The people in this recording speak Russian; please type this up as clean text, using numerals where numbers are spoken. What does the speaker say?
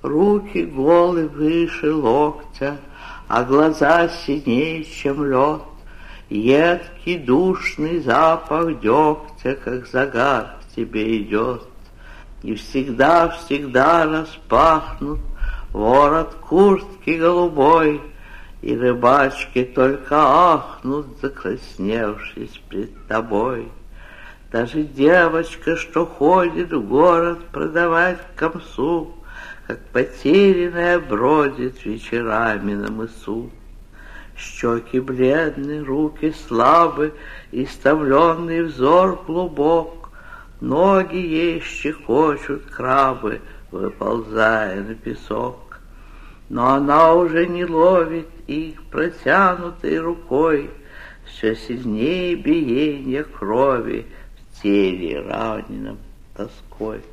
Руки голы выше локтя, а глаза синее, чем лед. Едкий душный запах дегтя, как загар к тебе идет. И всегда распахнут ворот куртки голубой, и рыбачки только ахнут, закрасневшись пред тобой. Даже девочка, что ходит в город продавать камсу, как потерянная бродит вечерами на мысу. Щеки бледны, руки слабы, истомленный взор глубок, ноги ей щекочут крабы, выползая на песок. Но она уже не ловит их протянутой рукой, все сильнее биение крови в теле раненом тоской.